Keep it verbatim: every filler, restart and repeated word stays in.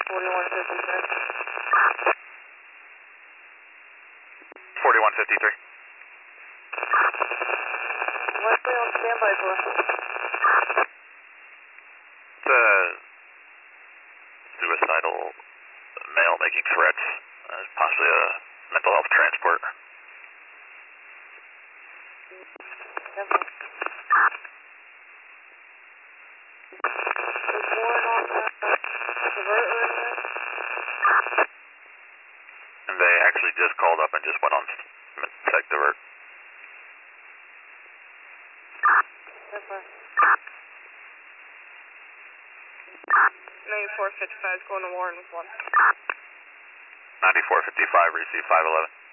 forty-one fifty-three. forty-one fifty-three. What's they on standby for? It's a suicidal male making threats, uh, possibly a mental health transport. Never. Is Warren on the divert or anything? And they actually just called up and just went on sec divert. Never. ninety-four fifty-five is going to Warren with one. ninety-four fifty-five, receive five eleven.